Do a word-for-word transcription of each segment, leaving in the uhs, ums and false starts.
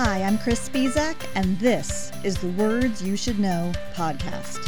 Hi, I'm Chris Spizak, and this is the Words You Should Know podcast.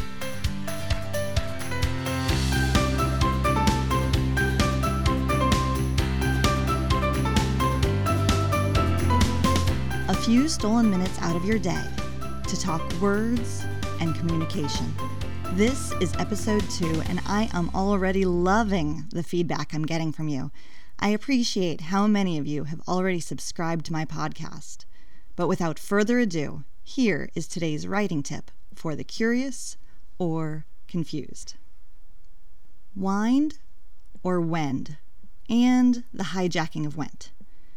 A few stolen minutes out of your day to talk words and communication. This is episode two, and I am already loving the feedback I'm getting from you. I appreciate how many of you have already subscribed to my podcast. But without further ado, here is today's writing tip for the curious or confused. Wind or wend, and the hijacking of went.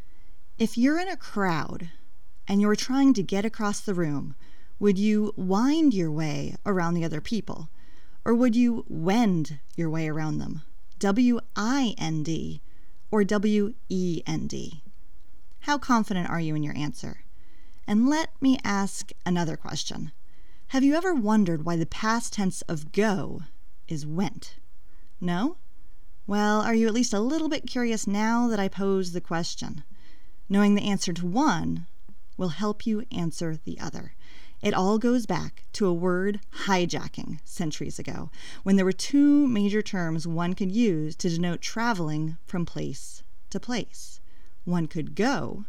If you're in a crowd and you're trying to get across the room, would you wind your way around the other people, or would you wend your way around them? W I N D or W E N D? How confident are you in your answer? And let me ask another question. Have you ever wondered why the past tense of go is went? No? Well, are you at least a little bit curious now that I pose the question? Knowing the answer to one will help you answer the other. It all goes back to a word hijacking centuries ago, when there were two major terms one could use to denote traveling from place to place. One could go,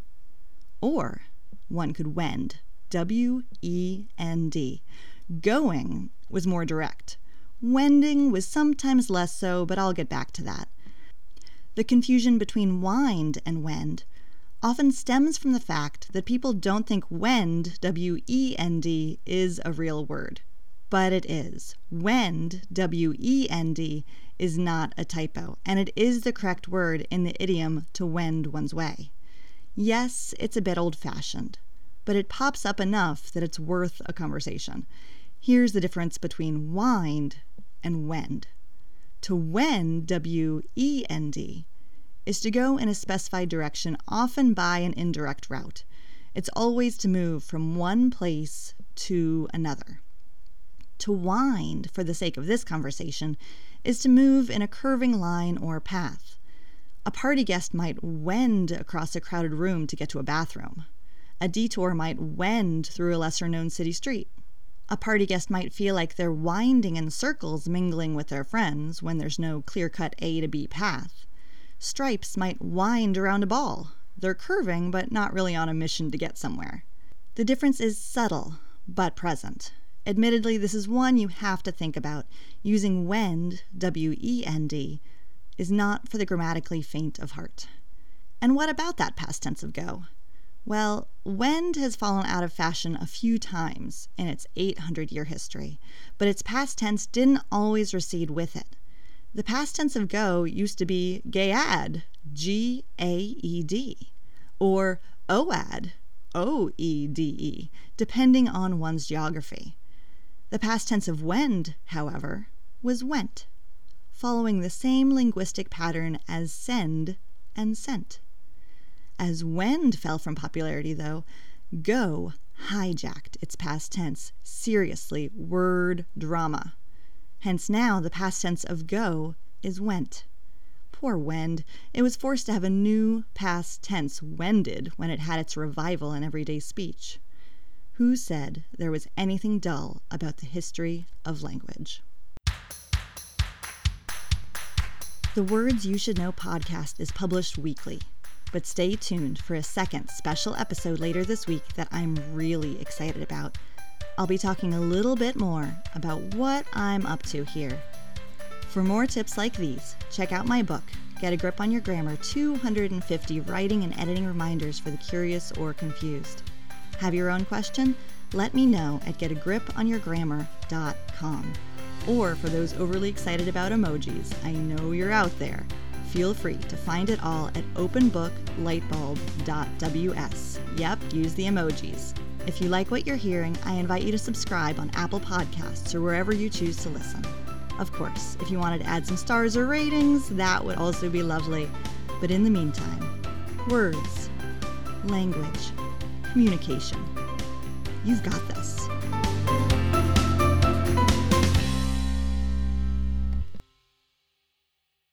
or one could wend, W E N D. Going was more direct. Wending was sometimes less so, but I'll get back to that. The confusion between wind and wend often stems from the fact that people don't think wend, W E N D, is a real word. But it is. Wend, W E N D, is not a typo, and it is the correct word in the idiom to wend one's way. Yes, it's a bit old-fashioned, but it pops up enough that it's worth a conversation. Here's the difference between wind and wend. To wend, W E N D, is to go in a specified direction, often by an indirect route. It's always to move from one place to another. To wind, for the sake of this conversation, is to move in a curving line or path. A party guest might wend across a crowded room to get to a bathroom. A detour might wend through a lesser-known city street. A party guest might feel like they're winding in circles mingling with their friends when there's no clear-cut A to B path. Stripes might wind around a ball. They're curving, but not really on a mission to get somewhere. The difference is subtle, but present. Admittedly, this is one you have to think about. Using wend, W E N D, is not for the grammatically faint of heart. And what about that past tense of go? Well, wend has fallen out of fashion a few times in its eight hundred year history, but its past tense didn't always recede with it. The past tense of go used to be gayad, G A E D, or oad, O E D E, depending on one's geography. The past tense of wend, however, was went, following the same linguistic pattern as send and sent. As wend fell from popularity, though, go hijacked its past tense. Seriously, word drama. Hence now the past tense of go is went. Poor wend. It was forced to have a new past tense, wended, when it had its revival in everyday speech. Who said there was anything dull about the history of language? The Words You Should Know podcast is published weekly, but stay tuned for a second special episode later this week that I'm really excited about. I'll be talking a little bit more about what I'm up to here. For more tips like these, check out my book, Get a Grip on Your Grammar, two hundred fifty Writing and Editing Reminders for the Curious or Confused. Have your own question? Let me know at get a grip on your grammar dot com. Or for those overly excited about emojis, I know you're out there. Feel free to find it all at open book lightbulb dot w s. Yep, use the emojis. If you like what you're hearing, I invite you to subscribe on Apple Podcasts or wherever you choose to listen. Of course, if you wanted to add some stars or ratings, that would also be lovely. But in the meantime, words, language, communication. You've got this.